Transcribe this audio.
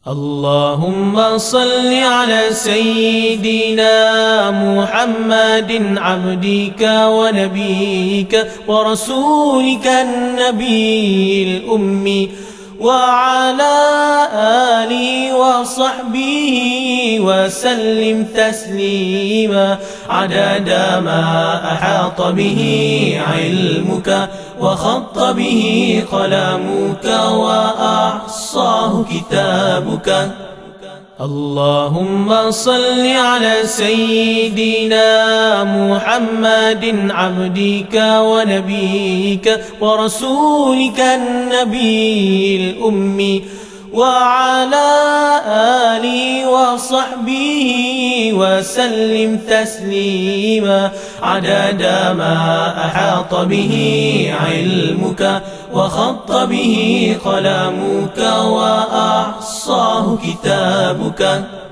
اللهم صل على سيدنا محمد عبدك ونبيك ورسولك النبي الأمي وعلى آله وصحبه وسلم تسليما عدد ما أحاط به علمك وخط به قلمك وأحصاه كتابك. اللهم صل على سيدنا محمد عبدك ونبيك ورسولك النبي الأمي وعلى آله وصحبه وسلم تسليما عدد ما أحاط به علمك وخط به قلمك وأحصاه كتابك.